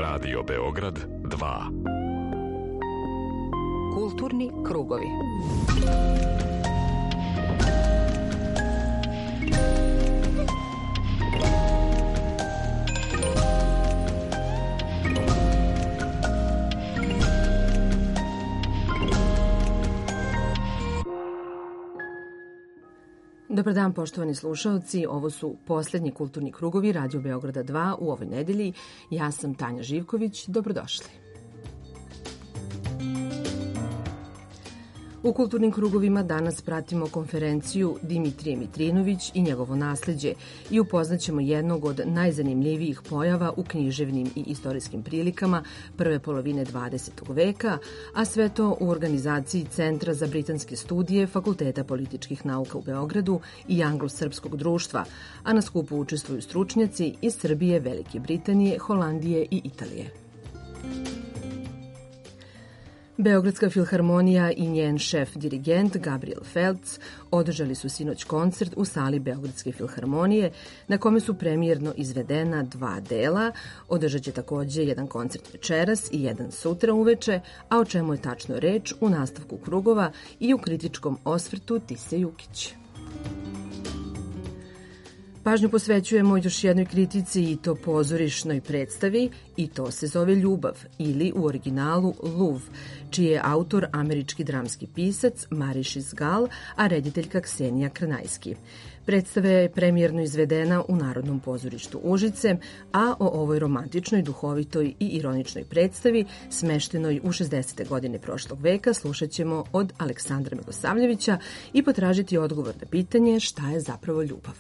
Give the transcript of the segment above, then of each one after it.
Radio Beograd 2. Kulturni krugovi. Dobar dan, poštovani slušaoci. Ovo su poslednji kulturni krugovi Radio Beograda 2 u ovoj nedelji. Ja sam Tanja Živković. Dobrodošli. U kulturnim krugovima danas pratimo konferenciju Dimitrije Mitrinović i njegovo nasleđe i upoznaćemo jednog od najzanimljivijih pojava u književnim i istorijskim prilikama prve polovine 20. veka, a sve to u organizaciji Centra za britanske studije Fakulteta političkih nauka u Beogradu i Anglo-srpskog društva, a na skupu učestvuju stručnjaci iz Srbije, Velike Britanije, Holandije i Italije. Beogradska filharmonija i njen šef-dirigent Gabriel Feltz održali su sinoć koncert u sali Beogradske filharmonije na kome su premijerno izvedena 2 dela. Održat će takođe jedan koncert večeras i jedan sutra uveče, a o čemu je tačno reč u nastavku krugova i u kritičkom osvrtu Tise Jukić. Pažnju posvećujemo još jednoj kritici i to pozorišnoj predstavi i to se zove Ljubav ili u originalu Luv, čiji je autor američki dramski pisac Marišis Gal, a rediteljka Ksenija Krnajski. Predstava je premijerno izvedena u Narodnom pozorištu Užice, a o ovoj romantičnoj, duhovitoj i ironičnoj predstavi, smeštenoj u 60. godine prošlog veka, slušat ćemo od Aleksandra Milosavljevića i potražiti odgovor na pitanje šta je zapravo ljubav.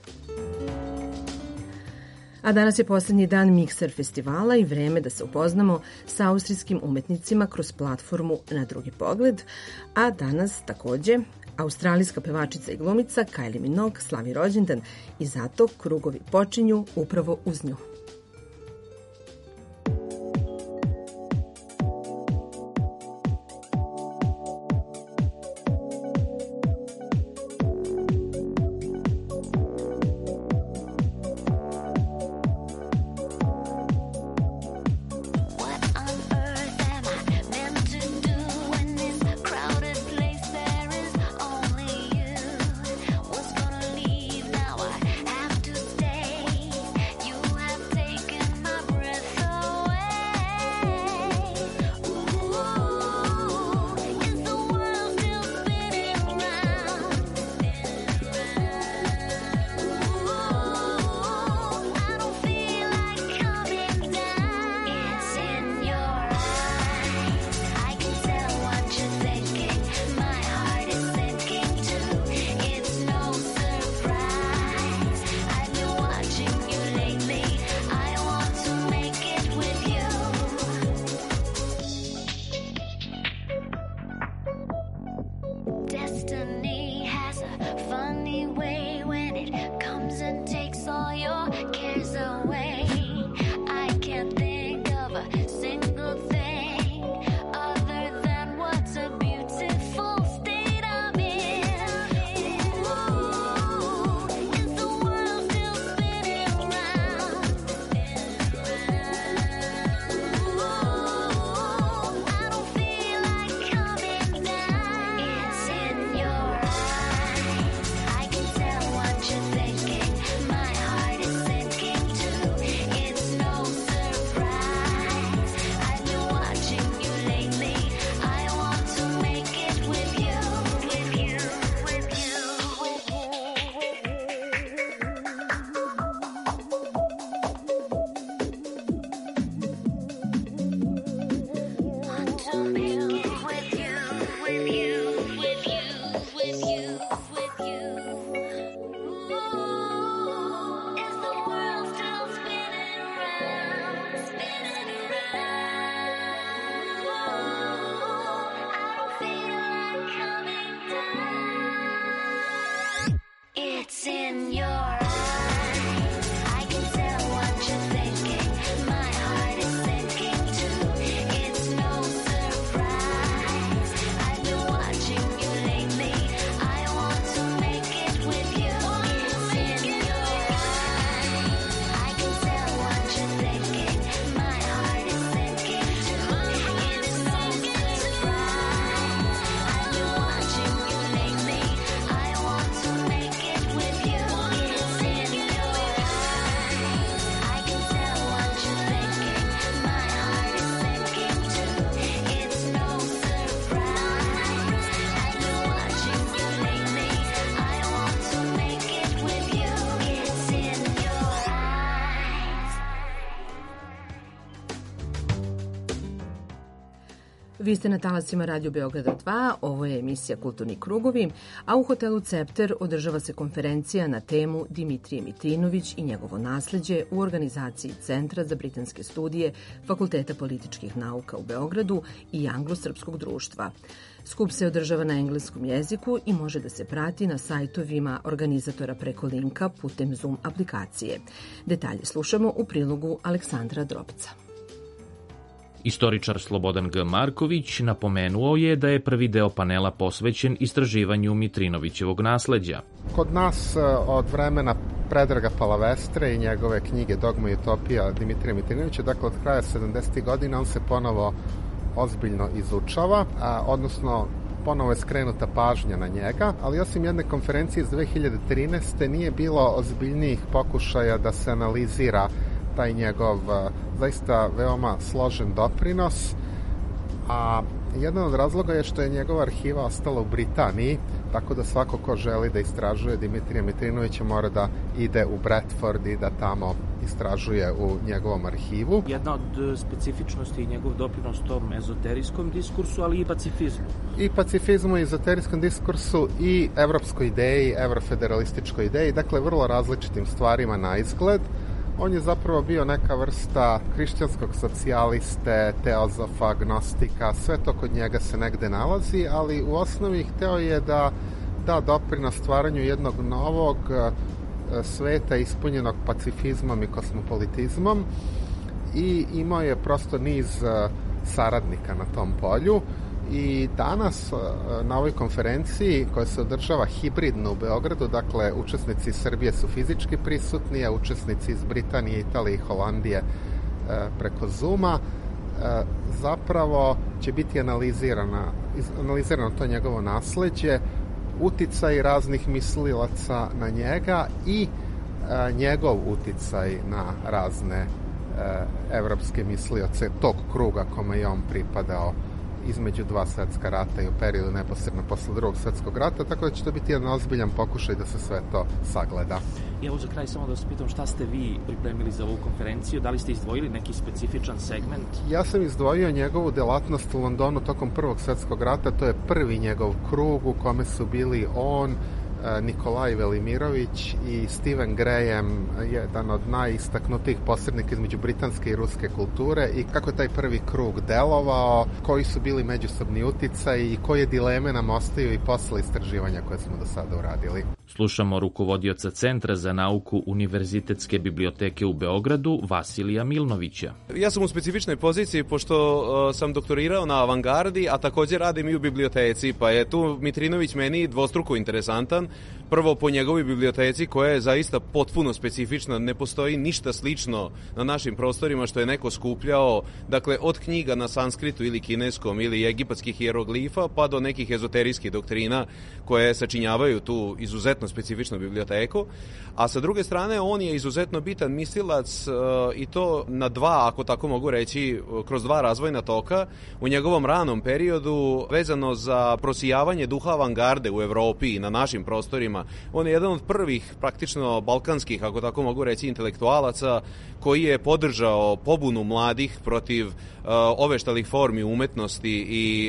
A danas je poslednji dan Mikser festivala i vreme da se upoznamo sa austrijskim umetnicima kroz platformu Na drugi pogled, a danas takođe australijska pevačica i glumica Kylie Minogue slavi rođendan i zato krugovi počinju upravo uz nju. Vi ste na talasima Radio Beograda 2, ovo je emisija Kulturni krugovi, a u hotelu Cepter održava se konferencija na temu Dimitrije Mitrinović i njegovo nasleđe u organizaciji Centra za britanske studije Fakulteta političkih nauka u Beogradu i Anglo-srpskog društva. Skup se održava na engleskom jeziku i može da se prati na sajtovima organizatora preko linka putem Zoom aplikacije. Detalje slušamo u prilogu Aleksandra Drobca. Istoričar Slobodan G. Marković napomenuo je da je prvi deo panela posvećen istraživanju Mitrinovićevog nasleđa. Kod nas od vremena Predraga Palavestre i njegove knjige Dogma i utopija Dimitrija Mitrinovića, dakle od kraja 70. godina, on se ponovo ozbiljno izučava, odnosno ponovo je skrenuta pažnja na njega, ali osim jedne konferencije iz 2013. nije bilo ozbiljnijih pokušaja da se analizira taj njegov zaista veoma složen doprinos, a jedan od razloga je što je njegova arhiva ostala u Britaniji, tako da svako ko želi da istražuje Dimitrija Mitrinovića mora da ide u Bradford i da tamo istražuje u njegovom arhivu. Jedna od specifičnosti je njegov doprinos tom ezoterijskom diskursu, ali i pacifizmu. I pacifizmu, i ezoterijskom diskursu, i evropskoj ideji, evrofederalističkoj ideji, dakle vrlo različitim stvarima na izgled. On je zapravo bio neka vrsta hrišćanskog socijaliste, teozofa, agnostika, sve to kod njega se negde nalazi, ali u osnovi hteo je da da doprinos stvaranju jednog novog sveta ispunjenog pacifizmom i kosmopolitizmom i imao je prosto niz saradnika na tom polju. I danas na ovoj konferenciji koja se održava hibridno u Beogradu, dakle učesnici iz Srbije su fizički prisutni, a učesnici iz Britanije, Italije i Holandije preko Zooma, zapravo će biti analizirano to njegovo nasleđe, uticaj raznih mislilaca na njega i njegov uticaj na razne evropske mislioce tog kruga kome je on pripadao između dva svetska rata i u periodu neposredno posle drugog svetskog rata, tako da će to biti jedan ozbiljan pokušaj da se sve to sagleda. I evo za kraj samo da vas pitam šta ste vi pripremili za ovu konferenciju, da li ste izdvojili neki specifičan segment? Ja sam izdvojio njegovu delatnost u Londonu tokom prvog svetskog rata, to je prvi njegov krug u kome su bili on, Nikolaj Velimirović i Stephen Graham, jedan od najistaknutijih posrednika između britanske i ruske kulture, i kako je taj prvi krug delovao, koji su bili međusobni uticaji i koje dileme nam ostaju i posle istraživanja koje smo do sada uradili. Slušamo rukovodioca Centra za nauku Univerzitetske biblioteke u Beogradu, Vasilija Milnovića. Ja sam u specifičnoj poziciji pošto sam doktorirao na Avangardi, a također radim i u biblioteci, pa je tu Mitrinović meni dvostruko interesantan. Prvo po njegovoj biblioteci koja je zaista potpuno specifična, ne postoji ništa slično na našim prostorima što je neko skupljao, dakle od knjiga na sanskritu ili kineskom ili egipatskih hieroglifa pa do nekih ezoterijskih doktrina koje sačinjavaju tu izuzetno specifičnu biblioteku, a sa druge strane on je izuzetno bitan mislilac i to na dva, ako tako mogu reći, kroz dva razvojna toka u njegovom ranom periodu vezano za prosijavanje duha avangarde u Evropi i na našim prostorima. On je jedan od prvih praktično balkanskih, ako tako mogu reći, intelektualaca koji je podržao pobunu mladih protiv oveštalih formi umetnosti i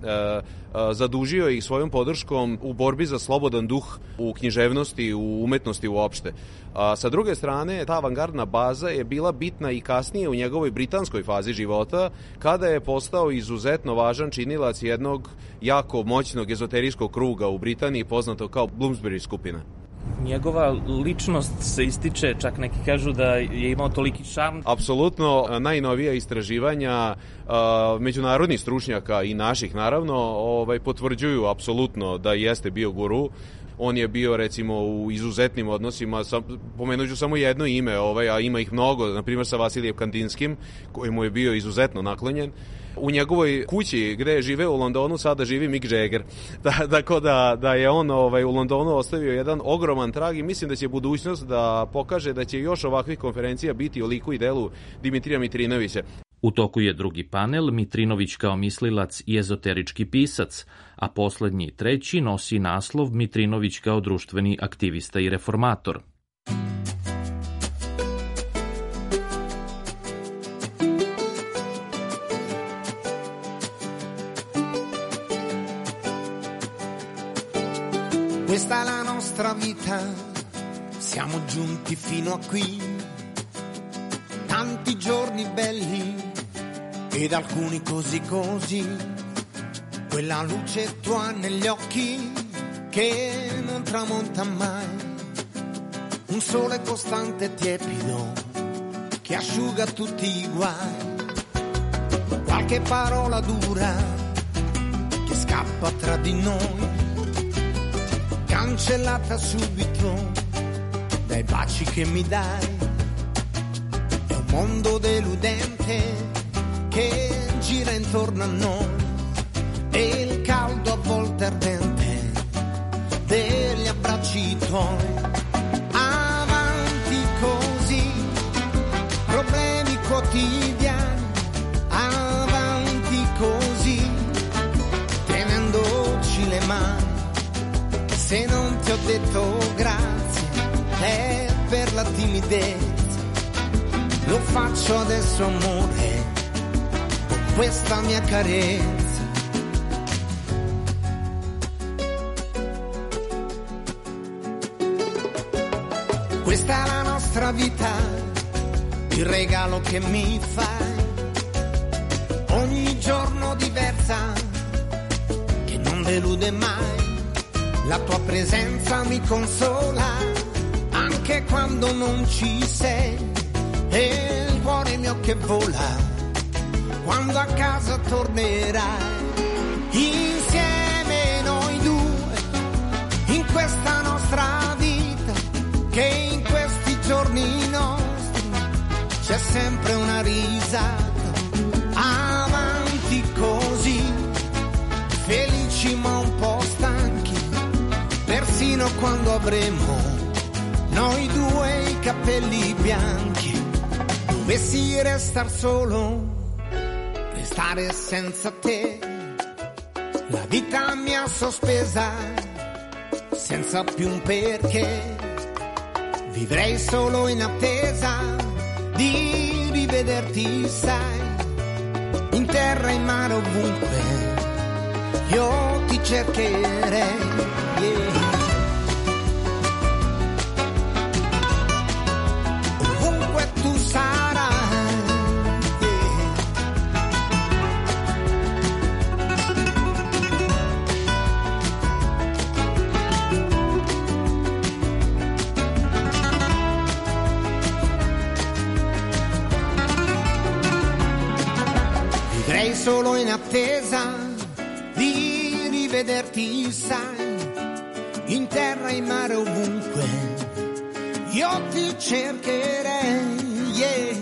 zadužio ih svojom podrškom u borbi za slobodan duh u književnosti, u umetnosti uopšte. Sa druge strane, ta avangardna baza je bila bitna i kasnije u njegovoj britanskoj fazi života, kada je postao izuzetno važan činilac jednog jako moćnog ezoterijskog kruga u Britaniji, poznato kao Bloomsbury skupina. Njegova ličnost se ističe, čak neki kažu da je imao toliki šarm. Apsolutno, najnovija istraživanja međunarodnih stručnjaka i naših naravno potvrđuju apsolutno da jeste bio guru. On je bio recimo u izuzetnim odnosima, pomenut ću samo jedno ime, a ima ih mnogo, na primjer sa Vasilijem Kandinskim, koji mu je bio izuzetno naklonjen. U njegovoj kući gde je živeo u Londonu sada živi Mick Jagger. Tako da je on u Londonu ostavio jedan ogroman trag i mislim da će budućnost da pokaže da će još ovakvih konferencija biti o liku i delu Dimitrija Mitrinovića. U toku je drugi panel, Mitrinović kao mislilac i ezoterički pisac, a poslednji, treći, nosi naslov Mitrinović kao društveni aktivista i reformator. Questa è la nostra vita, siamo giunti fino a qui, tanti giorni belli ed alcuni così così, quella luce tua negli occhi che non tramonta mai, un sole costante e tiepido che asciuga tutti i guai, qualche parola dura che scappa tra di noi, cancellata subito dai baci che mi dai. È un mondo deludente che gira intorno a noi e il caldo a volte ardente degli abbracci tuoi. Avanti così, problemi quotidiani, avanti così, tenendoci le mani. Se non ti ho detto grazie è per la timidezza, lo faccio adesso amore, con questa mia carezza. Questa è la nostra vita, il regalo che mi fai, ogni giorno diversa, che non delude mai. La tua presenza mi consola, anche quando non ci sei, e il cuore mio che vola, quando a casa tornerai. Insieme noi due, in questa nostra vita, che in questi giorni nostri c'è sempre una risata. Avanti così, felici ma un po' stanchi, persino quando avremo noi due i capelli bianchi. Dovessi restar solo, restare senza te, la vita mi ha sospesa, senza più un perché. Vivrei solo in attesa di rivederti, sai, in terra, in mare, ovunque io ti cercherei. Ovunque tu sarai, vivrei solo in attesa di rivederti, sai, in terra, in mare, ovunque io ti cercherei, yeah.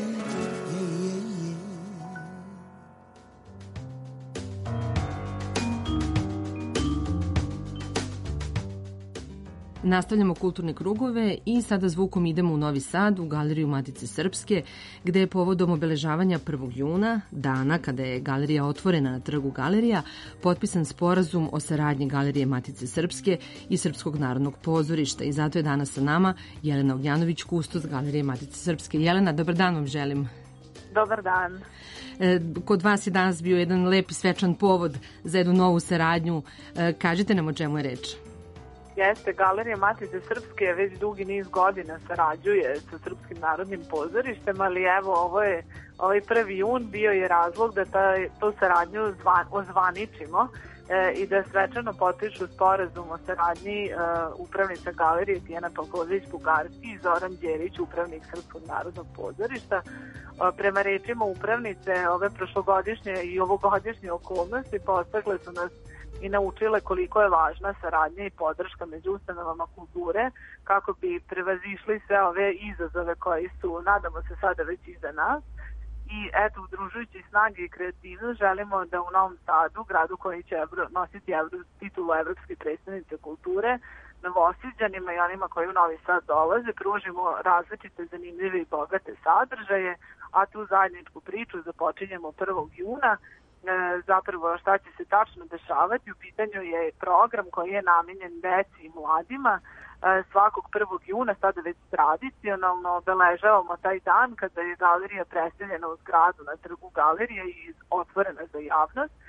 Nastavljamo kulturne krugove i sada zvukom idemo u Novi Sad, u Galeriju Matice Srpske, gde je povodom obeležavanja 1. juna, dana kada je galerija otvorena na trgu Galerija, potpisan sporazum o saradnji Galerije Matice Srpske i Srpskog narodnog pozorišta. I zato je danas sa nama Jelena Ognjanović, kustos Galerije Matice Srpske. Jelena, dobar dan vam želim. Dobar dan. Kod vas je danas bio jedan lep i svečan povod za jednu novu saradnju. Kažite nam o čemu je reč. Jeste, Galerija Matice Srpske već dugi niz godina sarađuje sa Srpskim narodnim pozorištem, ali evo ovaj 1. jun bio je razlog da tu saradnju ozvaničimo i da svečano potpišu sporazum o saradnji upravnica galerije Tijana Palković-Bugarski i Zoran Đerić, upravnik Srpskog narodnog pozorišta. Prema rečima upravnice, ove prošlogodišnje i ovogodišnje okolnosti postakle su nas i naučile koliko je važna saradnja i podrška među ustanovama kulture kako bi prevazišli sve ove izazove koji su, nadamo se, sada već iza nas. I eto, udružujući snage i kreativnost, želimo da u Novom Sadu, gradu koji će nositi titulu Evropske predstavnice kulture, Novosiđanima i onima koji u Novi Sad dolaze, pružimo različite, zanimljive i bogate sadržaje, a tu zajedničku priču započinjemo 1. juna. Zapravo šta će se tačno dešavati, u pitanju je program koji je namenjen deci i mladima. Svakog 1. juna, sada već tradicionalno, obeležavamo taj dan kada je galerija preseljena u zgradu na trgu Galerije i otvorena za javnost.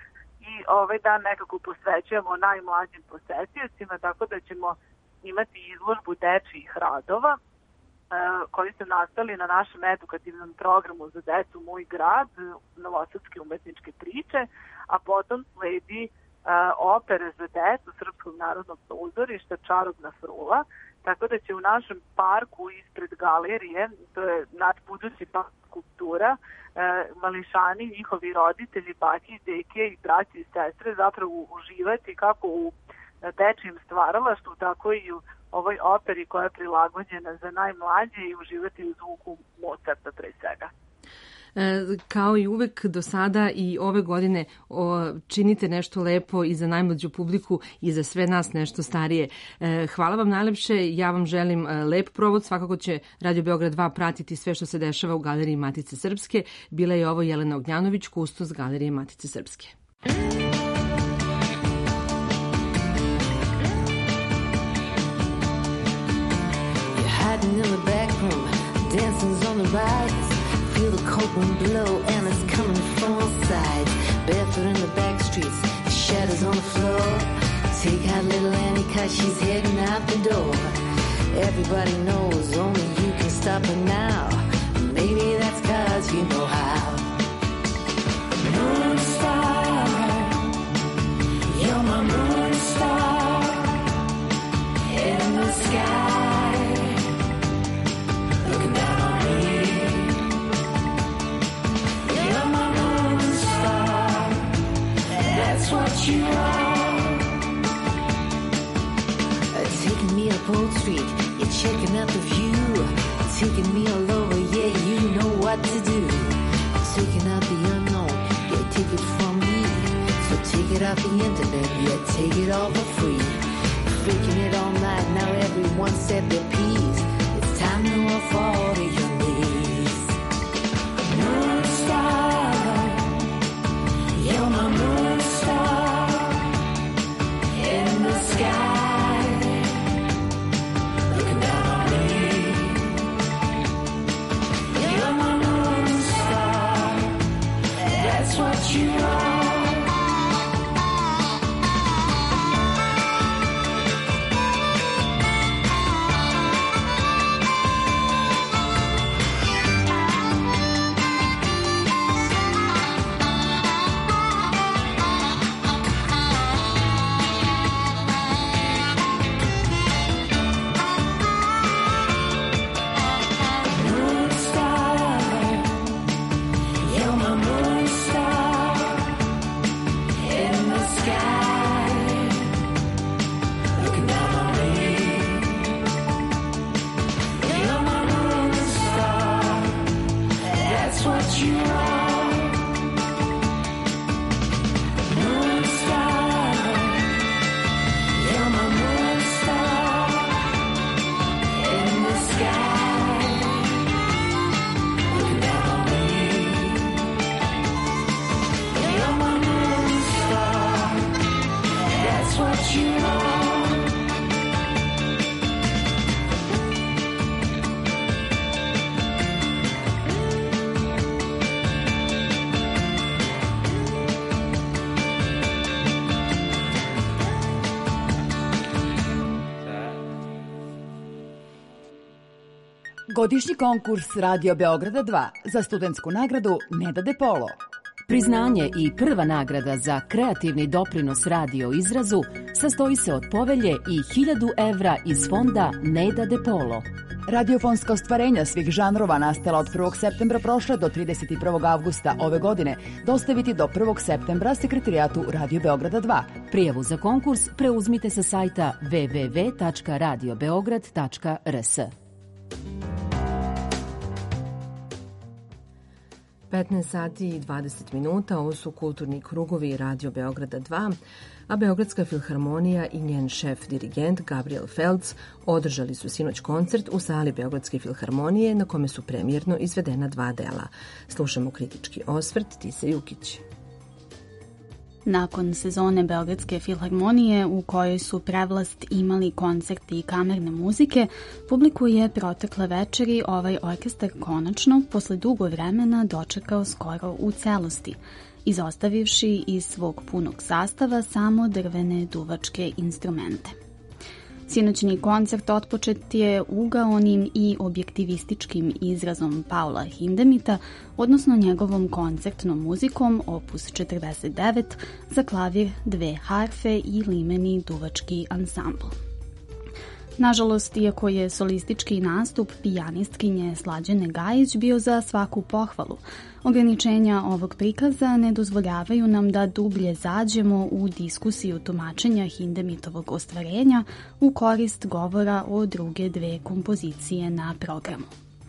i ovaj dan nekako posvećujemo najmlađim posetiocima, tako da ćemo imati izložbu dečijih radova koji su nastali na našem edukativnom programu za decu Moj grad, novosadske umetničke priče, a potom sledi opere za decu Srpskog narodnog pozorišta Čarobna frula, tako da će u našem parku ispred galerije, to je nadbudući park kultura, mališani, njihovi roditelji, bake i deke i braći i sestre zapravo uživati kako u dečijim stvaralaštvu, tako i u ovoj operi koja je prilagođena za najmlađe i uživati u zvuku Mozarta pre svega. Kao i uvek do sada i ove godine činite nešto lepo i za najmlađu publiku i za sve nas nešto starije. Hvala vam najlepše, ja vam želim lep provod, svakako će Radio Beograd 2 pratiti sve što se dešava u Galeriji Matice Srpske. Bila je ovo Jelena Ognjanović, kustos Galerije Matice Srpske. Hiding in the back room, dancing's on the rise. Feel the cold wind blow and it's coming from all sides. Barefoot in the back streets, shadows on the floor. Take out little Annie 'cause she's heading out the door. Everybody knows only you can stop her now. Maybe that's 'cause you know how. Moon star, you're my moon star in the sky. Looking down on me. You're my moon star. That's what you are. Taking me up Old Street, you're checking out the view. Taking me all over, yeah, you know what to do. Taking out the unknown, yeah, take it from me. So take it off the internet, yeah, take it all for free. Freaking it all night, now everyone said their piece. It's time to fall to your knees. Moon star, you're my moon star in the sky. Looking down on me. You're my moon star. That's what you are. Godišnji konkurs Radio Beograda 2 za studentsku nagradu Neda de Polo. Priznanje i prva nagrada za kreativni doprinos radio izrazu sastoji se od povelje i 1000 evra iz fonda Neda de Polo. Radiofonska ostvarenja svih žanrova nastala od 1. septembra prošle do 31. avgusta ove godine dostaviti do 1. septembra Sekretarijatu Radio Beograda 2. Prijavu za konkurs preuzmite sa sajta www.radiobeograd.rs. 15 sati i 20 minuta, ovo su kulturni krugovi Radio Beograda 2, a Beogradska filharmonija i njen šef dirigent Gabriel Feltz održali su sinoć koncert u sali Beogradske filharmonije na kome su premijerno izvedena 2 dela. Slušamo kritički osvrt Tise Jukić. Nakon sezone Beogradske filharmonije u kojoj su prevlast imali koncerti i kamerne muzike, publiku je protekle večeri ovaj orkestar konačno, posle dugo vremena, dočekao skoro u celosti. izostavivši iz svog punog sastava samo drvene duvačke instrumente. Sinoćni koncert otpočet je ugaonim i objektivističkim izrazom Paula Hindemita, odnosno njegovom koncertnom muzikom opus 49 za klavir, 2 harfe i limeni duvački ansambl. Nažalost, iako je solistički nastup pijanistkinje Slađane Gajić bio za svaku pohvalu, ograničenja ovog prikaza ne dozvoljavaju nam da dublje zađemo u diskusiju tumačenja Hindemitovog ostvarenja u korist govora o druge dve kompozicije na programu.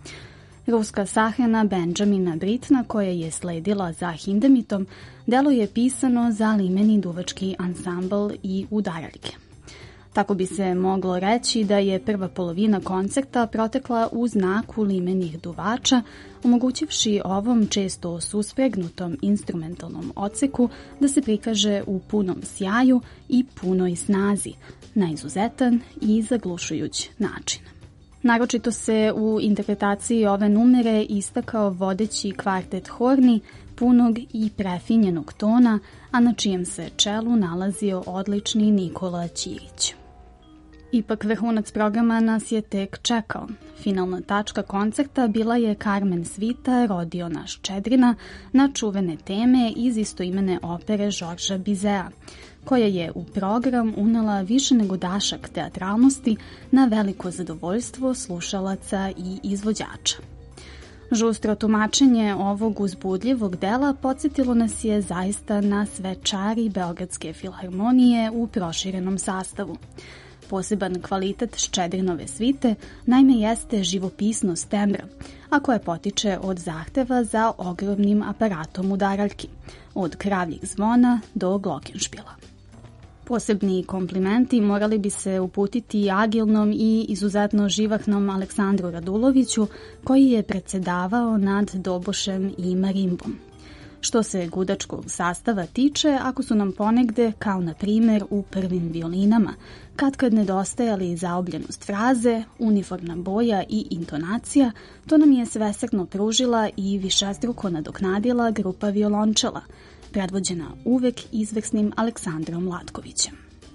Ruska sahrana Benjamina Britna, koja je sledila za Hindemitom, delo je pisano za limeni duvački ansambl i udaraljke. Tako bi se moglo reći da je prva polovina koncerta protekla u znaku limenih duvača, omogućivši ovom često suspregnutom instrumentalnom odseku da se prikaže u punom sjaju i punoj snazi, na izuzetan i zaglušujuć način. Naročito se u interpretaciji ove numere istakao vodeći kvartet horni, punog i prefinjenog tona, a na čijem se čelu nalazio odlični Nikola Ćirić. Ipak vrhunac programa nas je tek čekao. Finalna tačka koncerta bila je Carmen svita Rodiona Ščedrina na čuvene teme iz istoimene opere Žorža Bizea, koja je u program unela više nego dašak teatralnosti na veliko zadovoljstvo slušalaca i izvođača. Žustro tumačenje ovog uzbudljivog dela podsjetilo nas je zaista na sve čari Beogradske filharmonije u proširenom sastavu. Poseban kvalitet Ščedrinove svite naime jeste živopisnost tembra, a koja potiče od zahteva za ogromnim aparatom udaraljki, od kravljih zvona do glokenšpila. Posebni komplimenti morali bi se uputiti agilnom i izuzetno živahnom Aleksandru Raduloviću, koji je predsedavao nad dobošem i marimbom. Što se gudačkog sastava tiče, ako su nam ponegde, kao na primer u prvim violinama, kad nedostajali zaobljenost fraze, uniformna boja i intonacija, to nam je svesrdno pružila i višestruko nadoknadila grupa violončela, predvođena uvek izvrsnim Aleksandrom Latkovićem.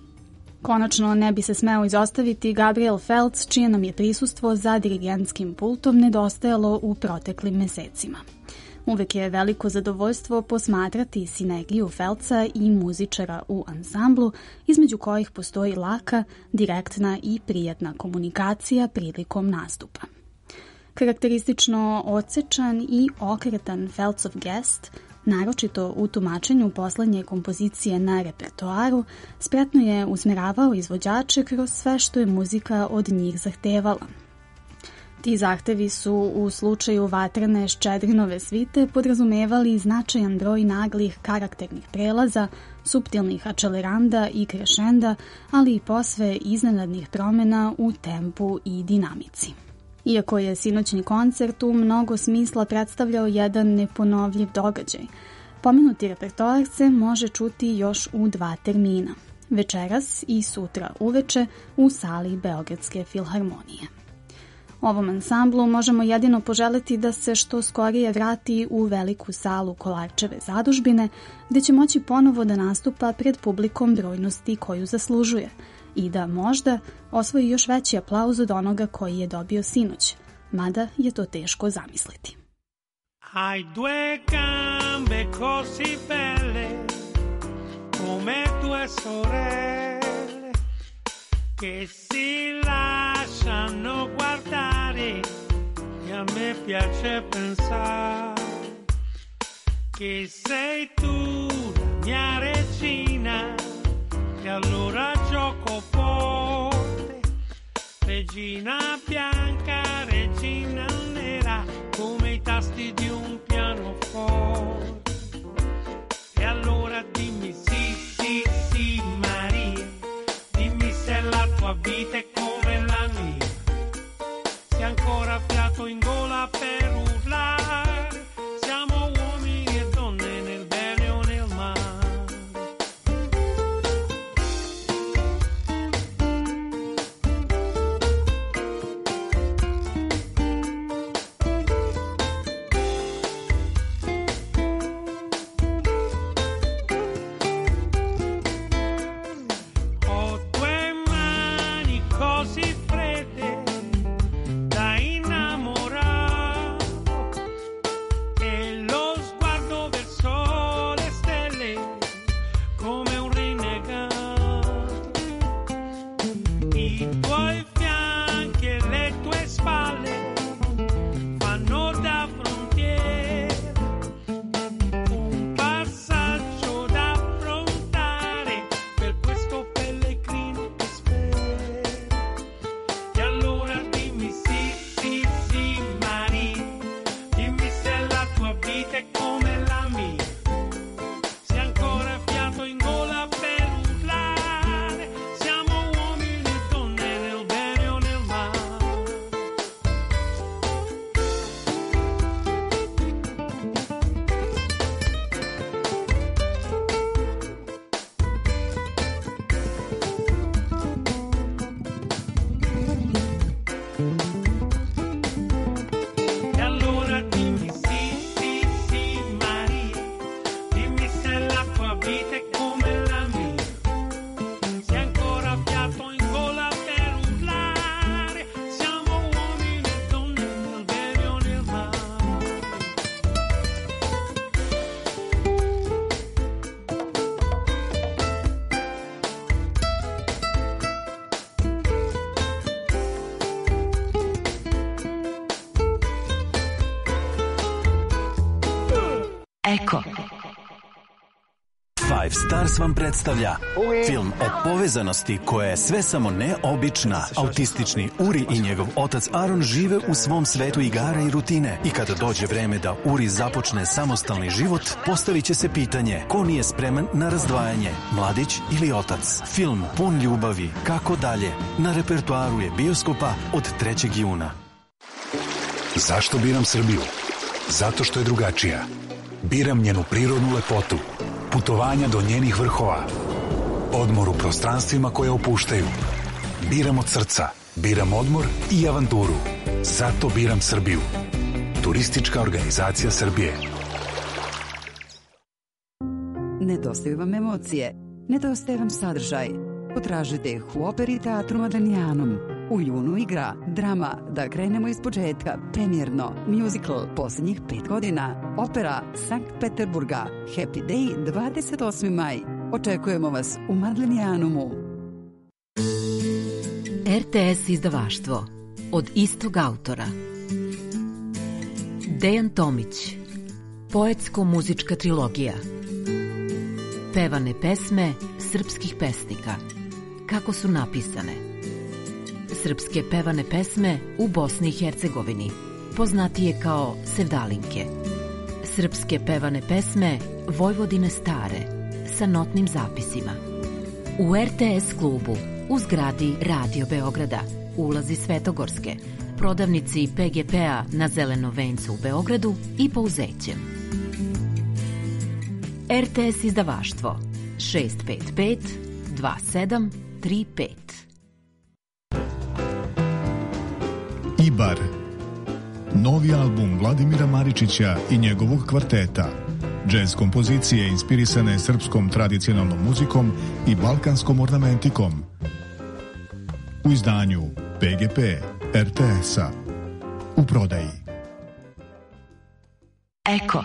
Konačno ne bi se smeo izostaviti Gabriel Feltz, čije nam je prisustvo za dirigentskim pultom nedostajalo u proteklim mesecima. Uvek je veliko zadovoljstvo posmatrati sinergiju Feltza i muzičara u ansamblu, između kojih postoji laka, direktna i prijatna komunikacija prilikom nastupa. Karakteristično odsečan i okretan Feltzov gest, naročito u tumačenju poslednje kompozicije na repertoaru, spretno je usmeravao izvođače kroz sve što je muzika od njih zahtevala. Ti zahtevi su u slučaju vatrene Ščedrinove svite podrazumevali značajan broj naglih karakternih prelaza, suptilnih acceleranda i krešenda, ali i posve iznenadnih promjena u tempu i dinamici. Iako je sinoćni koncert u mnogo smisla predstavljao jedan neponovljiv događaj, pomenuti repertoar se može čuti još u 2 termina, večeras i sutra uveče u sali Beogradske filharmonije. Ovom ansamblu možemo jedino poželeti da se što skorije vrati u veliku salu Kolarčeve zadužbine, gde će moći ponovo da nastupa pred publikom brojnosti koju zaslužuje i da možda osvoji još veći aplauz od onoga koji je dobio sinoć, mada je to teško zamisliti. Hai due gambe così belle come due sorelle che si lasciano guardare e a me piace pensare che sei tu la mia regina e allora gioco forte, regina bianca, regina nera come i tasti di un pianoforte. E allora dimmi sì, sì, sì Maria, dimmi se la tua vita è come la mia, se ancora fiato in gola per urlare, siamo uomini e donne nel bene o nel male. così fredde da innamorato e lo sguardo verso le stelle come un rinnegato. I tuoi fianchi e le tue spalle fanno da frontiera, un passaggio da affrontare per questo pellegrino che spera. E allora dimmi sì, sì, sì, Maria, dimmi se la tua vita è come la mia, se ancora fiato in gola per urlare, siamo uomini e donne nel bene o nel male. E allora dimmi sì, sì, sì, Maria, dimmi se la tua vita è come la mia, se ancora fiato in gola per urlare, siamo uomini e donne nel bene o nel male. Eko. Five Stars vam predstavlja film o povezanosti koja je sve samo ne obična. Autistični Uri i njegov otac Aaron žive u svom svetu igara i rutine i kada dođe vreme da Uri započne samostalni život, postavit će se pitanje ko nije spreman na razdvajanje, mladić ili otac. Film pun ljubavi, kako dalje, na repertoaru je bioskopa od 3. juna. Zašto biram Srbiju? Zato što je drugačija. Biram njenu prirodnu lepotu, putovanja do njenih vrhova, odmor u prostranstvima koje opuštaju. Biram od srca, biram odmor i avanturu. Zato biram Srbiju. Turistička organizacija Srbije. Nedostaju vam emocije, nedostaje vam sadržaj. Potražite ih u operi Teatru Madlenijanum. U junu igra drama Da krenemo iz početka, premijerno, musical posljednjih 5 godina, opera Sankt Peterburga, Happy Day 28. maj. Očekujemo vas u Madlenijanumu. RTS izdavaštvo od istog autora. Dejan Tomić, poetsko-muzička trilogija. Pevane pesme srpskih pesnika. Kako su napisane? Srpske pevane pesme u Bosni i Hercegovini, poznatije kao sevdalinke. Srpske pevane pesme Vojvodine stare, sa notnim zapisima. U RTS klubu, u zgradi Radio Beograda, ulazi Svetogorske, prodavnici PGP-a na Zelenom vencu u Beogradu i Pouzećem. RTS izdavaštvo 655 2735. Ibar. Novi album Vladimira Maričića i njegovog kvarteta. Džez kompozicije inspirisane srpskom tradicionalnom muzikom i balkanskom ornamentikom. U izdanju PGP RTS-a. U prodaji. Eko.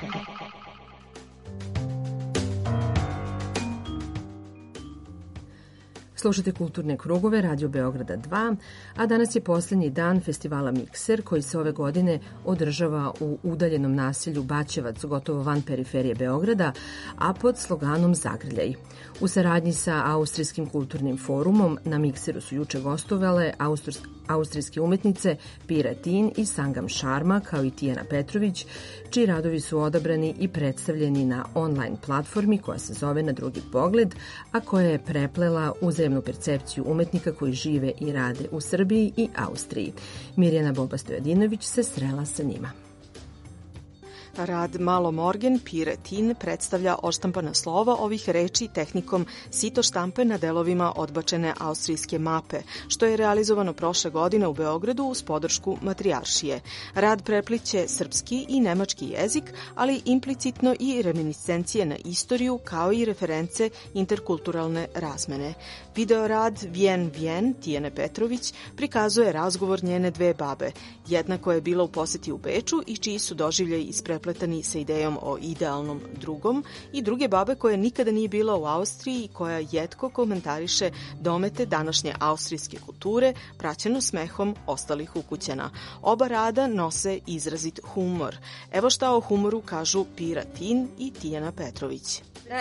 Slušate Kulturne krugove Radio Beograda 2, a danas je posljednji dan festivala Mikser koji se ove godine održava u udaljenom naselju Baćevac, gotovo van periferije Beograda, a pod sloganom Zagrljaj. U saradnji sa Austrijskim kulturnim forumom na Mikseru su juče gostovale austrijske umetnice Pira Tin i Sangam Sharma, kao i Tijana Petrović, čiji radovi su odabrani i predstavljeni na online platformi koja se zove Na drugi pogled, a koja je preplela uzajemnu percepciju umetnika koji žive i rade u Srbiji i Austriji. Mirjana Boba Stojadinović se srela sa njima. Rad Malo Morgen Pire Tin predstavlja odštampana slova ovih reči tehnikom sito štampe na delovima odbačene austrijske mape, što je realizovano prošle godine u Beogradu uz podršku Matrijaršije. Rad prepliće srpski i nemački jezik, ali implicitno i reminiscencije na istoriju, kao i reference interkulturalne razmene. Videorad Vjen Vjen Tijene Petrović prikazuje razgovor njene dve babe, jedna koja je bila u poseti u Beču i čiji su doživljaj isprepletani sa idejom o idealnom drugom, i druge babe koja nikada nije bila u Austriji i koja jetko komentariše domete današnje austrijske kulture, praćeno smehom ostalih ukućana. Oba rada nose izrazit humor. Evo šta o humoru kažu Pira Tin i Tijana Petrović.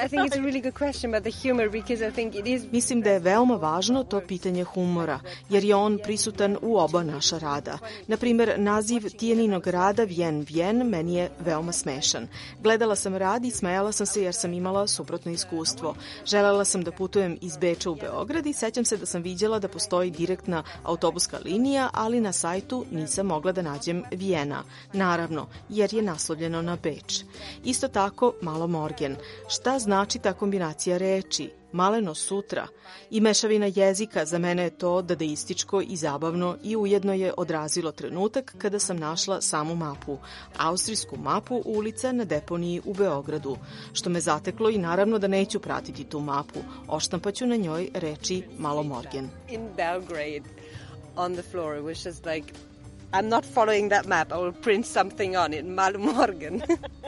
Mislim da je veoma važno to pitanje humora, jer je on prisutan u oba naša rada. Na primer, naziv Tijaninog rada Vjen Vjen meni je veoma smešan. Gledala sam rad i smejala sam se jer sam imala suprotno iskustvo. Želela sam da putujem iz Beča u Beograd i sećam se da sam viđala da postoji direktna autobuska linija, ali na sajtu nisam mogla da nađem Vijena. Naravno, jer je naslovljeno na Beč. Isto tako, Malo Morgen. Šta znači ta kombinacija reči? Maleno sutra i mešavina jezika za mene je to dadaističko i zabavno i ujedno je odrazilo trenutak kada sam našla samu mapu, austrijsku mapu ulica na deponiji u Beogradu, što me zateklo i naravno da neću pratiti tu mapu, oštampaću na njoj reči Malo Morgen. In Belgrade on the floor it was just like I'm not following that map, I will print something on it, Malo Morgen.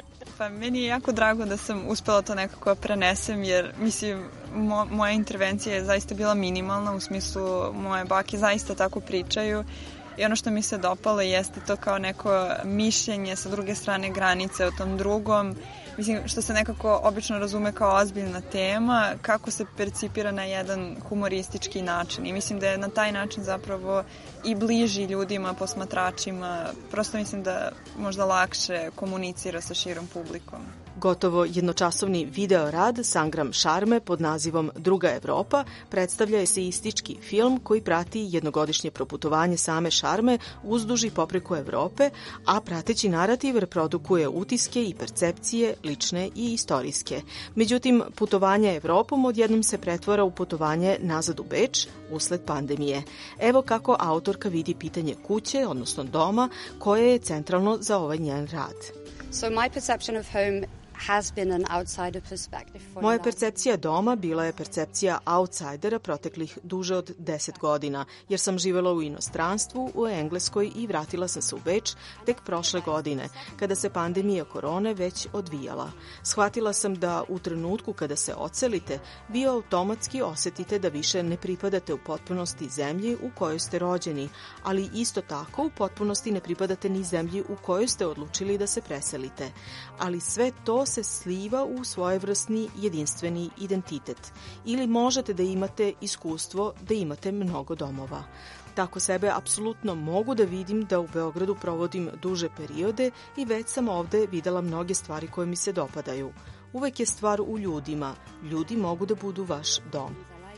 Pa meni je jako drago da sam uspela to nekako prenesem, jer mislim moja intervencija je zaista bila minimalna, u smislu moje bake zaista tako pričaju i ono što mi se dopalo jeste to kao neko mišljenje sa druge strane granice o tom drugom, mislim što se nekako obično razume kao ozbiljna tema, kako se percipira na jedan humoristički način i mislim da je na taj način zapravo i bliži ljudima, posmatračima, prosto mislim da možda lakše komunicira sa širom publikom. Gotovo jednočasovni video rad Sangram Šarme pod nazivom Druga Evropa predstavlja eseistički film koji prati jednogodišnje proputovanje same Šarme uzduž i popreko Evrope, a prateći narativ reprodukuje utiske i percepcije lične i istorijske. Međutim, putovanje Evropom odjednom se pretvara u putovanje nazad u Beč usled pandemije. Evo kako autorka vidi pitanje kuće, odnosno doma, koje je centralno za ovaj njen rad. So my perception of home has been an outsider perspective for Moja percepcija doma bila je percepcija outsidera proteklih duže od 10 godina, jer sam živela u inostranstvu, u Engleskoj i vratila sam se u Beč tek prošle godine, kada se pandemija korone već odvijala. Shvatila sam da u trenutku kada se odselite, vi automatski osetite da više ne pripadate u potpunosti zemlji u kojoj ste rođeni, ali isto tako u potpunosti ne pripadate ni zemlji u kojoj ste odlučili da se preselite. Ali sve to se sliva u svojevrsni jedinstveni identitet. Ili možete da imate iskustvo da imate mnogo domova. Tako sebe apsolutno mogu da vidim da u Beogradu provodim duže periode i već sam ovde videla mnoge stvari koje mi se dopadaju. Uvek je stvar u ljudima. Ljudi mogu da budu vaš dom.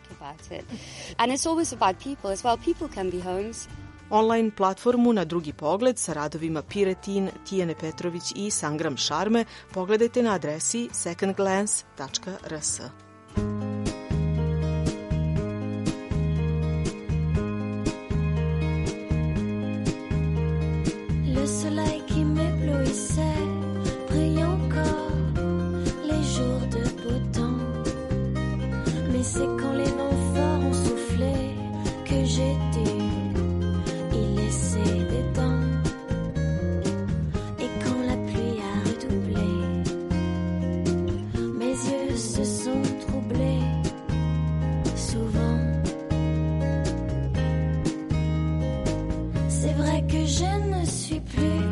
And it's always about people as well. People can be homes. Online platformu Na drugi pogled sa radovima Pire Tin, Tijene Petrović i Sangram Šarme pogledajte na adresi secondglance.rs. Le soleil qui m'éblouissait brille encore les jours de beau temps. Mais c'est quand les vents forts ont soufflé que j'ai dû y laisser des dents. Et quand la pluie a redoublé, mes yeux se sont troublés souvent. C'est vrai que je ne suis plus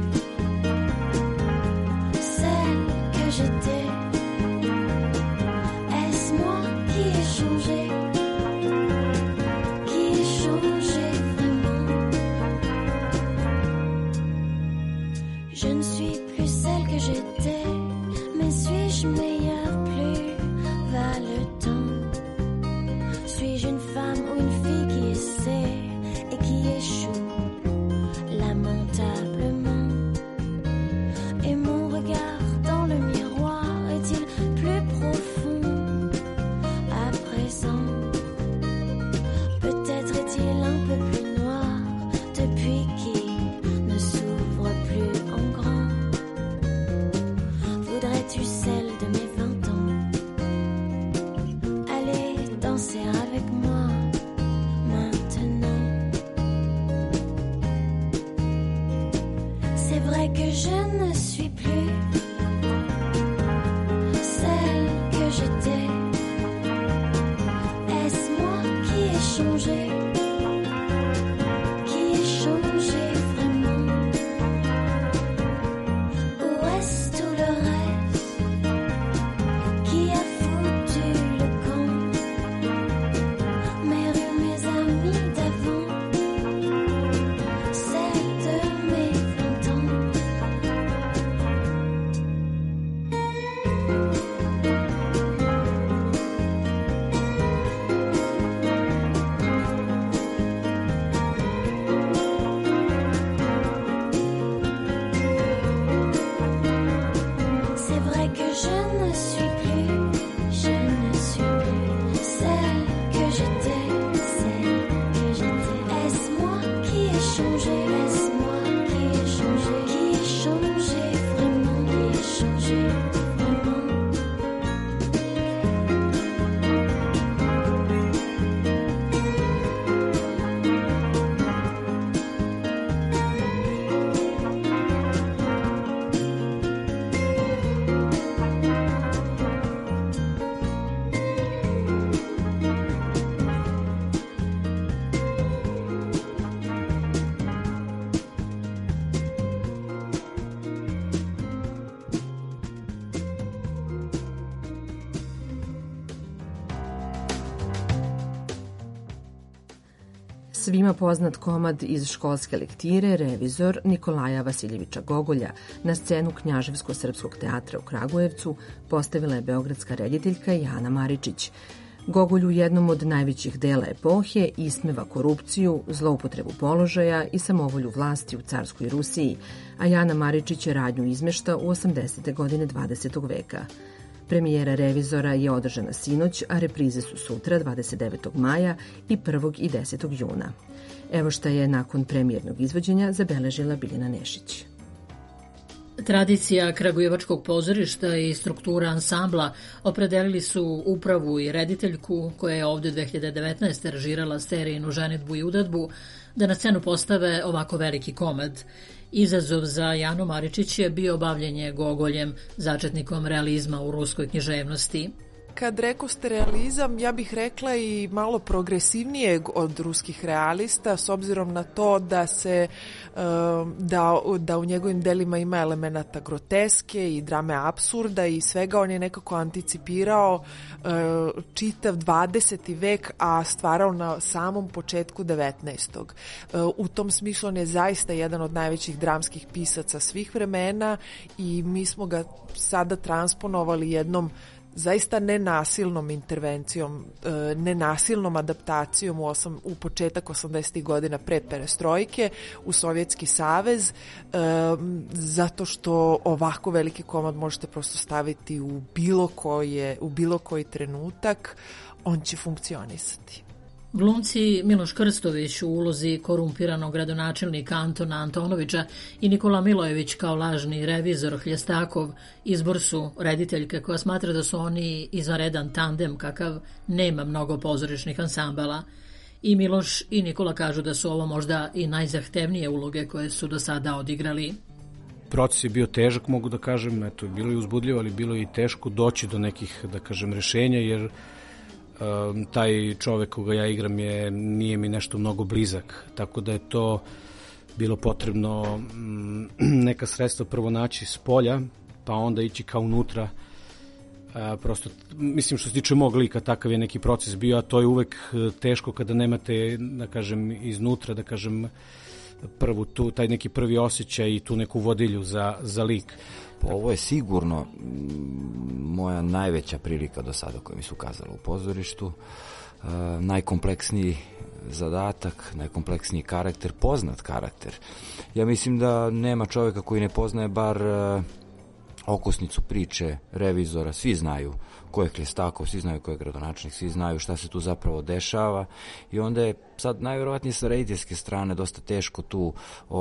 celle que j'étais. Est-ce moi qui ai changé? Qui ai changé vraiment? Je ne suis plus celle que j'étais, mais suis-je meilleure? Plus va le temps. Suis-je une femme ou une fille qui essaie et qui échoue lamentablement? vrai que je ne suis plus celle que j'étais. Est-ce moi qui ai changé? Qui ai changé vraiment? Ou est-ce tout le reste qui a foutu le camp? Mes rues, mes amis d'avant, celles de mes 20 ans. C'est vrai que je ne suis plus celle que j'étais, Est-ce moi qui ai changé? Est-ce moi qui ai changé? Qui ai changé vraiment? Qui ai changé vraiment? Svima poznat komad iz školske lektire Revizor Nikolaja Vasiljevića Gogolja na scenu Knjaževsko-srpskog teatra u Kragujevcu postavila je beogradska rediteljka Jana Maričić. Gogolj u jednom od najvećih dela epohe ismeva korupciju, zloupotrebu položaja i samovolju vlasti u carskoj Rusiji, a Jana Maričić je radnju izmešta u 80. godine 20. veka. Premijera Revizora je održana sinoć, a reprize su sutra 29. maja i 1. i 10. juna. Evo šta je nakon premijernog izvođenja zabeležila Biljana Nešić. Tradicija kragujevačkog pozorišta i struktura ansambla opredelili su upravu i rediteljku koja je ovde 2019. režirala serijinu ženidbu i udadbu da na scenu postave ovako veliki komad. Izazov za Janu Maričić je bio bavljenje Gogoljem, začetnikom realizma u ruskoj književnosti. Kad rekoste realizam, ja bih rekla i malo progresivnijeg od ruskih realista, s obzirom na to da se da u njegovim delima ima elemenata groteske i drame apsurda i svega. On je nekako anticipirao čitav 20. vek, a stvarao na samom početku 19. U tom smislu on je zaista jedan od najvećih dramskih pisaca svih vremena i mi smo ga sada transponovali jednom zaista nenasilnom intervencijom, nenasilnom adaptacijom u početak 80. godina pre perestrojke u Sovjetski savez, zato što ovako veliki komad možete prosto staviti u bilo koji trenutak, on će funkcionisati. Glumci Miloš Krstović u ulozi korumpiranog gradonačelnika Antona Antonovića i Nikola Milojević kao lažni revizor Hljestakov izbor su rediteljke koja smatra da su oni izvanredan tandem kakav nema mnogo pozorišnih ansambala. I Miloš i Nikola kažu da su ovo možda i najzahtevnije uloge koje su do sada odigrali. Proces je bio težak, mogu da kažem, eto, bilo je uzbudljivo, ali bilo je i teško doći do nekih, da kažem, rešenja, jer taj čovek koga ja igram nije mi nešto mnogo blizak, tako da je to bilo potrebno neka sredstva prvo naći s polja, pa onda ići kao unutra. Prosto, mislim, što se tiče mog lika, takav je neki proces bio, a to je uvek teško kada nemate, da kažem, iznutra, da kažem, taj neki prvi osjećaj i tu neku vodilju za lik. Ovo je sigurno moja najveća prilika do sada koja mi se ukazala u pozorištu. Najkompleksniji zadatak, najkompleksniji karakter, poznat karakter. Ja mislim da nema čovjeka koji ne poznaje bar okosnicu priče Revizora. Svi znaju ko je Hljestakov, svi znaju ko je gradonačelnik, svi znaju šta se tu zapravo dešava i onda je sad najvjerovatnije sa rediteljske strane dosta teško tu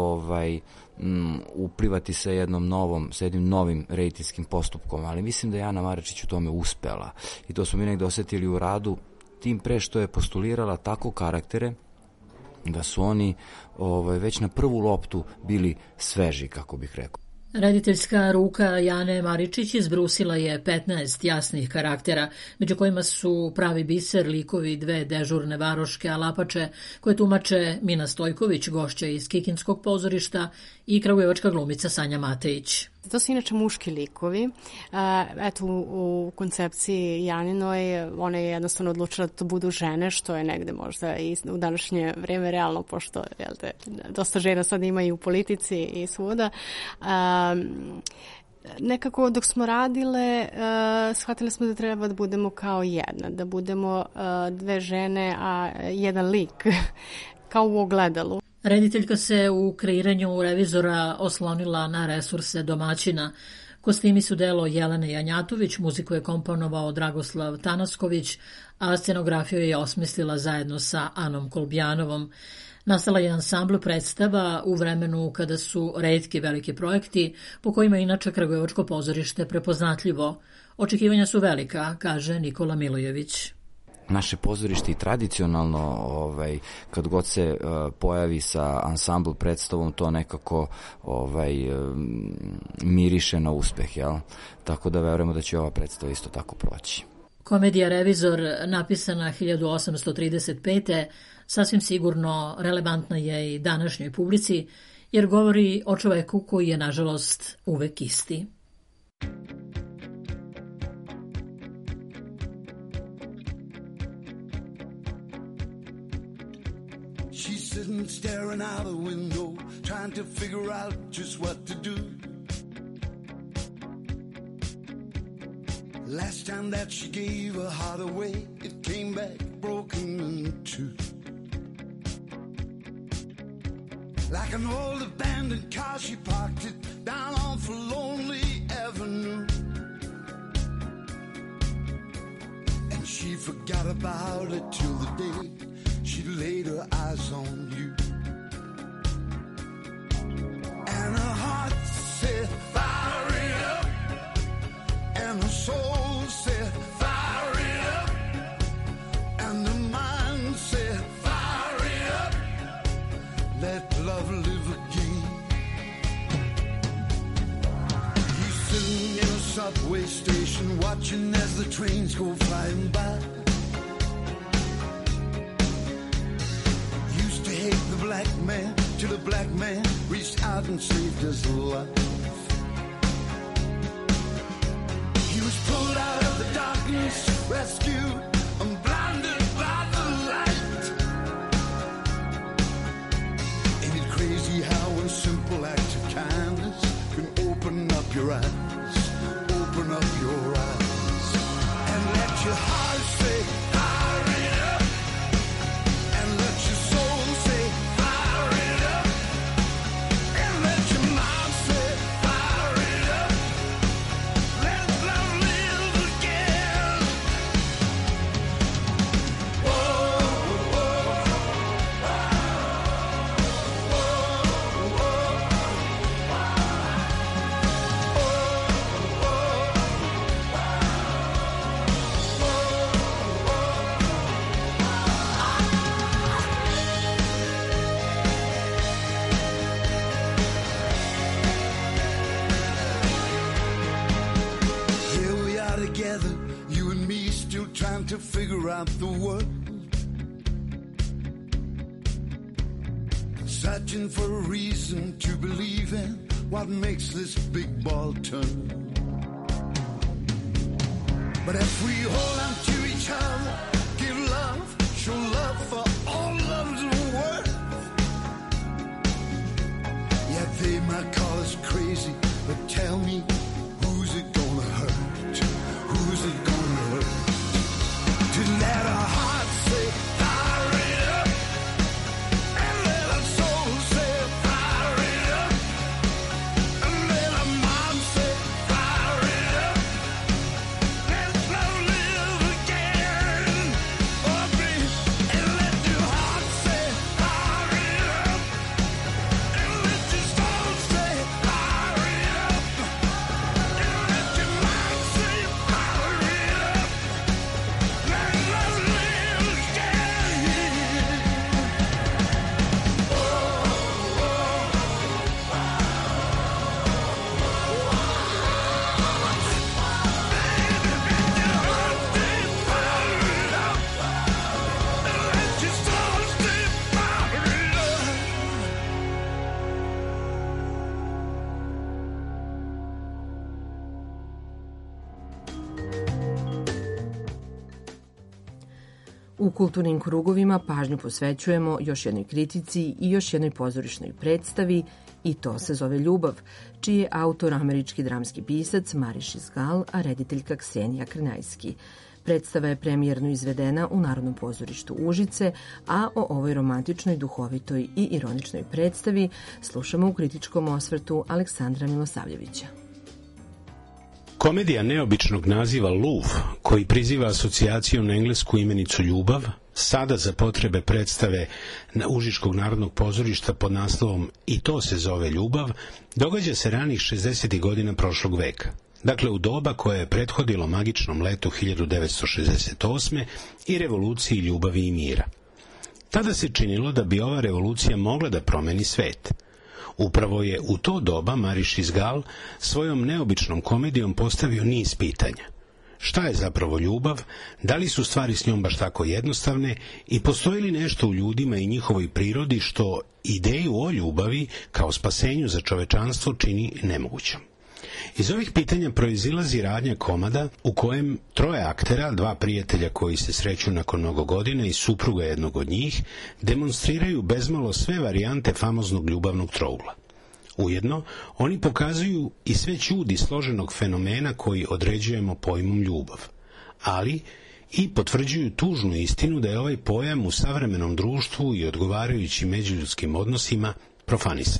uplivati sa jednim novim rediteljskim postupkom, ali mislim da je Jana Maričić u tome uspela i to smo mi negde osetili u radu, tim pre što je postulirala tako karaktere da su oni već na prvu loptu bili sveži, kako bih rekao. Rediteljska ruka Jane Maričić izbrusila je 15 jasnih karaktera, među kojima su pravi biser likovi dve dežurne varoške alapače koje tumače Mina Stojković, gošća iz Kikinskog pozorišta, i kragujevačka glumica Sanja Matejić. To su inače muški likovi. Eto, u koncepciji Janinoj ona je jednostavno odlučila da to budu žene, što je negde možda i u današnje vreme realno, pošto dosta žena sad ima i u politici i svuda. Nekako dok smo radile, shvatili smo da treba da budemo kao jedna, da budemo dve žene, a jedan lik, kao u ogledalu. Rediteljka se u kreiranju revizora oslonila na resurse domaćina. Kostimi su delo Jelene Janjatović, muziku je komponovao Dragoslav Tanasković, a scenografiju je osmislila zajedno sa Anom Kolbjanovom. Nastala je ansambl predstava u vremenu kada su retki veliki projekti, po kojima inače kragujevačko pozorište prepoznatljivo. Očekivanja su velika, kaže Nikola Milojević. Naše pozorište i tradicionalno, kad god se pojavi sa ansambl predstavom, to nekako miriše na uspeh, jel? Tako da verujemo da će ova predstava isto tako proći. Komedija Revizor, napisana 1835. sasvim sigurno relevantna je i današnjoj publici, jer govori o čoveku koji je, nažalost, uvek isti. Sitting staring out the window, trying to figure out just what to do. Last time that she gave her heart away, it came back broken in two. Like an old abandoned car, she parked it down off a lonely avenue. And she forgot about it till the day she laid her eyes on you. And her heart said, fire it up. And her soul said, fire it up. And her mind said, fire it up. Let love live again. He's sitting in a subway station, watching as the trains go flying by. The black man, till the black man reached out and saved his life. He was pulled out of the darkness, rescued and blinded by the light. Ain't it crazy how a simple act of kindness can open up your eyes, open up your eyes, and let your heart say, fire it up, and let your soul say, fire it up, and let your mind say, fire it up, let love live again. Whoa, whoa, here we are together, you and me, still trying to figure out the world. Searching for a reason to believe in what makes this big ball turn. But if we hold on to each other, give love, show love for all love's worth. Yeah, they might call us crazy, but tell me, who's it gonna hurt? Who's it gonna hurt? To let our hearts say, fire it up, and let our souls say, fire it up, and let our minds say, fire it up. Let love live again. Oh, baby, and let your heart say, fire it up, and let your soul say, fire it U kulturnim krugovima pažnju posvećujemo još jednoj kritici i još jednoj pozorišnoj predstavi I to se zove Ljubav, čiji je autor američki dramski pisac Mariš Izgal, a rediteljka Ksenija Krnajski. Predstava je premijerno izvedena u Narodnom pozorištu Užice, a o ovoj romantičnoj, duhovitoj I ironičnoj predstavi slušamo u kritičkom osvrtu Aleksandra Milosavljevića. Komedija neobičnog naziva Louvre, koji priziva asocijaciju na englesku imenicu ljubav, sada za potrebe predstave Užičkog narodnog pozorišta pod naslovom I to se zove Ljubav, događa se ranih 60. godina prošlog veka. Dakle, u doba koje je prethodilo magičnom letu 1968. I revoluciji ljubavi I mira. Tada se činilo da bi ova revolucija mogla da promeni svet. Upravo je u to doba Mariš Izgal svojom neobičnom komedijom postavio niz pitanja. Šta je zapravo ljubav, da li su stvari s njom baš tako jednostavne I postoji li nešto u ljudima I njihovoj prirodi što ideju o ljubavi kao spasenju za čovečanstvo čini nemogućom. Iz ovih pitanja proizilazi radnja komada u kojem troje aktera, dva prijatelja koji se sreću nakon mnogo godina I supruga jednog od njih, demonstriraju bezmalo sve varijante famoznog ljubavnog trougla. Ujedno, oni pokazuju I sve čudi složenog fenomena koji određujemo pojmom ljubav, ali I potvrđuju tužnu istinu da je ovaj pojam u savremenom društvu I odgovarajućim međuljudskim odnosima profanisan.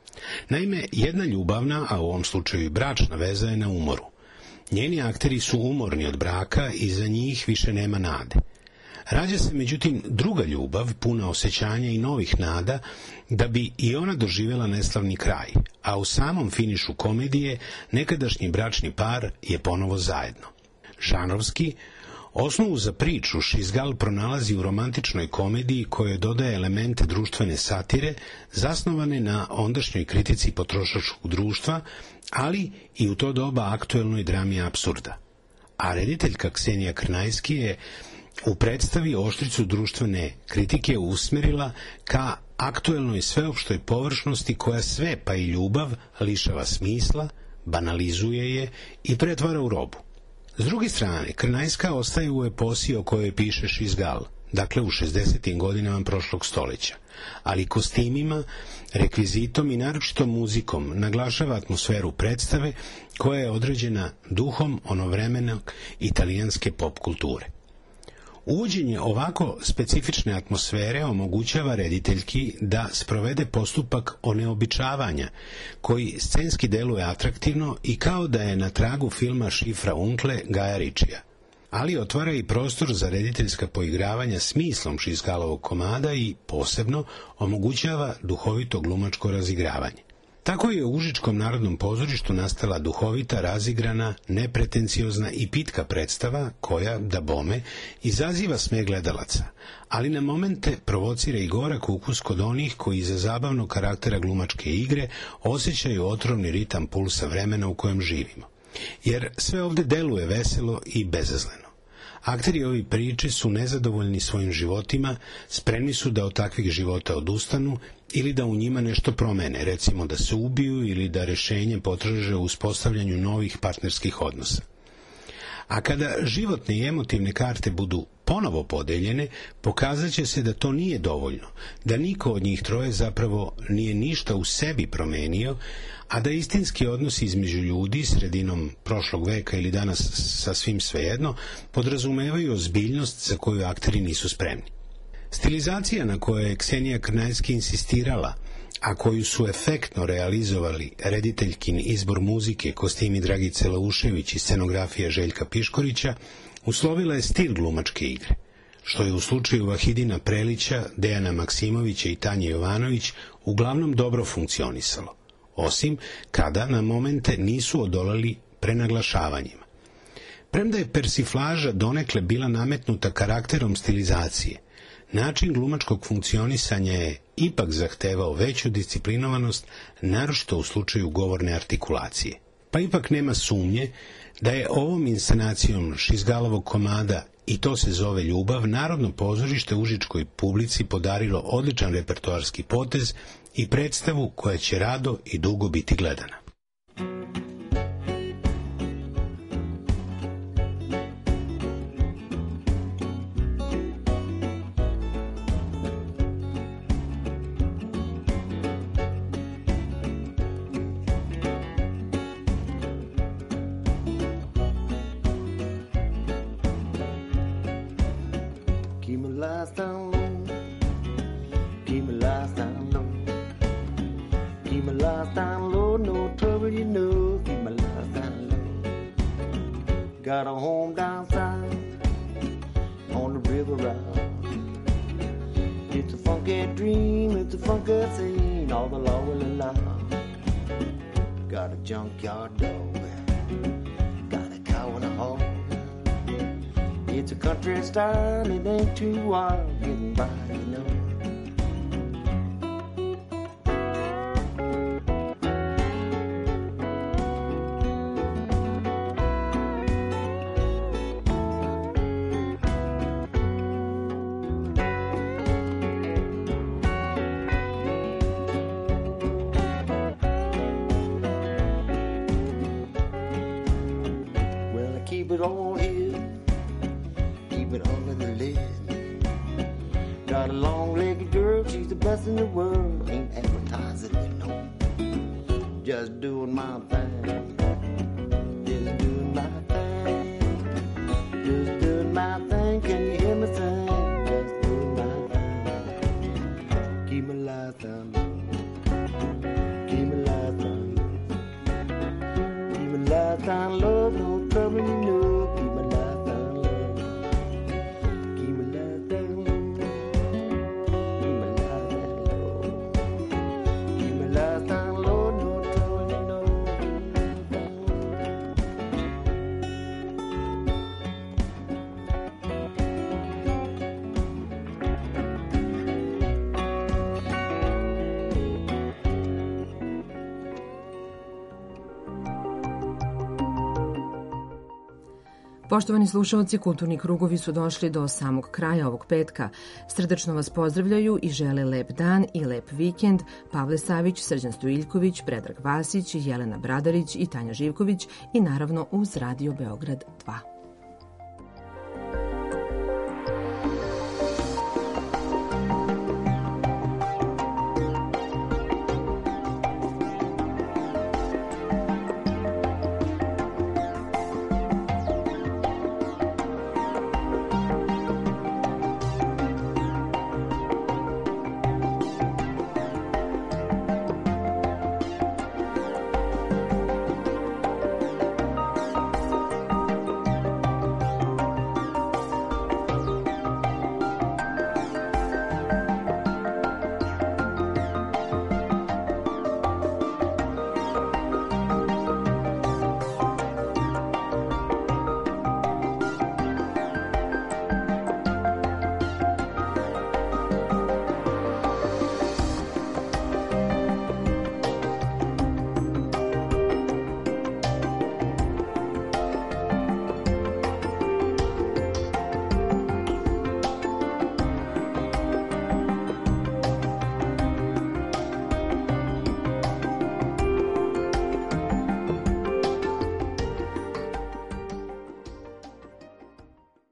Naime, jedna ljubavna, a u ovom slučaju I bračna veza je na umoru. Njeni akteri su umorni od braka I za njih više nema nade. Rađa se međutim druga ljubav, puna osjećanja I novih nada, da bi I ona doživjela neslavni kraj, a u samom finišu komedije nekadašnji bračni par je ponovo zajedno. Žanrovski, osnovu za priču Izgal pronalazi u romantičnoj komediji kojoj dodaje elemente društvene satire zasnovane na ondašnjoj kritici potrošačkog društva, ali I u to doba aktuelnoj drami apsurda. A rediteljka Ksenija Krnajski je u predstavi oštricu društvene kritike usmerila ka aktuelnoj sveopštoj površnosti koja sve, pa I ljubav, lišava smisla, banalizuje je I pretvara u robu. S druge strane, Krnajska ostaje u eposi o kojoj piše Izgal, dakle u 60. godinama prošlog stoljeća, ali kostimima, rekvizitom I naročito muzikom naglašava atmosferu predstave koja je određena duhom onovremenog italijanske pop kulture. Uvođenje ovako specifične atmosfere omogućava rediteljki da sprovede postupak oneobičavanja, koji scenski deluje atraktivno I kao da je na tragu filma Šifra Unkle Gaja Ričija, ali otvara I prostor za rediteljska poigravanja smislom Izgalovog komada I posebno omogućava duhovito glumačko razigravanje. Tako je u Užičkom narodnom pozorištu nastala duhovita, razigrana, nepretenciozna I pitka predstava koja, da bome, izaziva smeh gledalaca, ali na momente provocira I gorak ukus kod onih koji iza zabavnog karaktera glumačke igre osjećaju otrovni ritam pulsa vremena u kojem živimo. Jer sve ovde deluje veselo I bezazleno. Akteri ovi priče su nezadovoljni svojim životima, spremni su da od takvih života odustanu ili da u njima nešto promene, recimo da se ubiju ili da rešenje potraže u uspostavljanju novih partnerskih odnosa. A kada životne I emotivne karte budu ponovo podeljene, pokazat će se da to nije dovoljno, da niko od njih troje zapravo nije ništa u sebi promenio, a da istinski odnosi između ljudi sredinom prošlog veka ili danas sasvim svejedno podrazumevaju ozbiljnost za koju akteri nisu spremni. Stilizacija na kojoj je Ksenija Krnajski insistirala, a koju su efektno realizovali rediteljkin izbor muzike, kostimi Dragice Laušević I scenografija Željka Piškorića, uslovila je stil glumačke igre, što je u slučaju Vahidina Prelića, Dejana Maksimovića I Tanje Jovanović uglavnom dobro funkcionisalo, osim kada na momente nisu odolali prenaglašavanjima. Premda je persiflaža donekle bila nametnuta karakterom stilizacije, način glumačkog funkcionisanja je ipak zahtevao veću disciplinovanost, naročito u slučaju govorne artikulacije. Pa ipak nema sumnje da je ovom inscenacijom Izgalovog komada I to se zove Ljubav Narodno pozorište užičkoj publici podarilo odličan repertoarski potez I predstavu koja će rado I dugo biti gledana. got a home down south on the river route. It's a funky dream, it's a funky scene, all the law will allow. Got a junkyard dog, got a cow and a hog. It's a country style, it ain't too wild, getting by, you know. Keep it all here, keep it under the lid. Got a long-legged girl, she's the best in the world. Ain't advertising, you know. Just doing my thing, just doing my thing, just doing my thing. Can you hear me sing? Just doing my thing. Keep my life on, keep my life on, keep my life on, love, no trouble, you know. Poštovani slušalci, kulturni krugovi su došli do samog kraja ovog petka. Srdačno vas pozdravljaju i žele lep dan i lep vikend Pavle Savić, Srđan Stojiljković, Predrag Vasić, Jelena Bradarić i Tanja Živković i naravno uz Radio Beograd 2.